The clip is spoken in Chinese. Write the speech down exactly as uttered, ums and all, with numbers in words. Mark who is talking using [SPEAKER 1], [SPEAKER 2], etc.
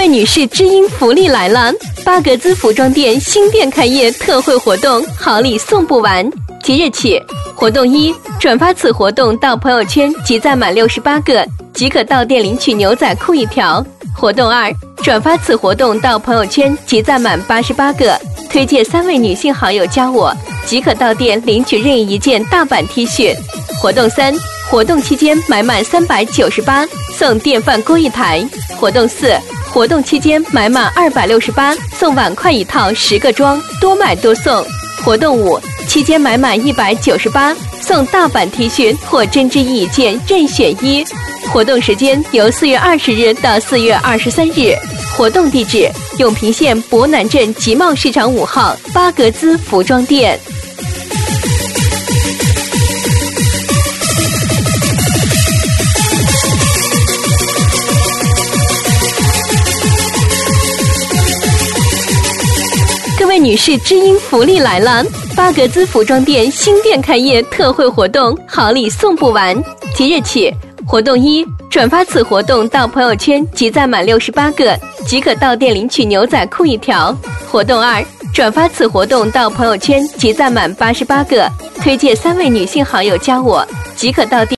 [SPEAKER 1] 位女士，知音福利来了！八格子服装店新店开业特惠活动，好礼送不完。即日起，活动一，转发此活动到朋友圈及赞满六十八个，即可到店领取牛仔裤一条。活动二，转发此活动到朋友圈及赞满八十八个，推荐三位女性好友加我，即可到店领取任意一件大版 T 恤。活动三，活动期间买满三百九十八送电饭锅一台。活动四，活动期间买满二百六十八送碗筷一套十个装，多买多送。活动五，期间买满一百九十八送大版 T 恤或针织衣一件，任选一。活动时间由四月二十日到四月二十三日。活动地址：永平县博南镇集贸市场五号八格子服装店。各位女士，知音福利来了！八格子服装店新店开业特惠活动，好礼送不完。即日起，活动一，转发此活动到朋友圈及赞满六十八个，即可到店领取牛仔裤一条。活动二，转发此活动到朋友圈及赞满八十八个，推荐三位女性好友加我，即可到店